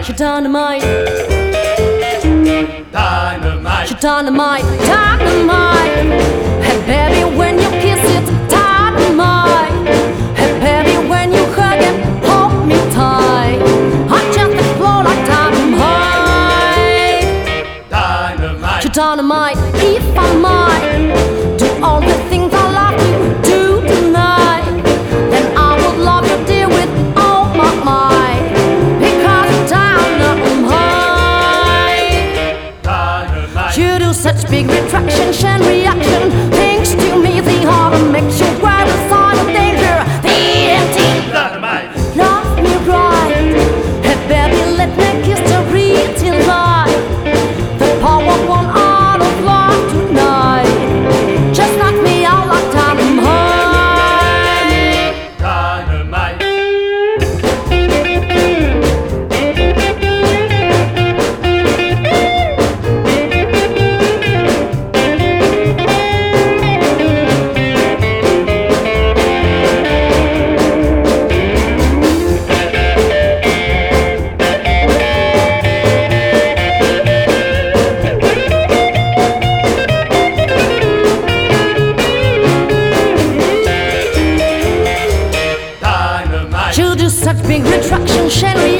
You're dynamite. Dynamite. You're dynamite. Dynamite. Hey baby, when you kiss it, dynamite. Hey baby, when you hug it, hold me tight. I just explode like dynamite. Dynamite. You're dynamite. If I might do all the things I love to do tonight, then I would love you, dear, with all my might. Because you're dynamite. Dynamite. You do such big retraction, chain reaction. Things to me, the heart makes you wear the sign of danger. TNT. Dynamite. Love me right. Hey baby, let me kiss the pretty light. The power one out of love tonight. Just knock me out like dynamite. Dynamite. You do such big retraction, chain reaction.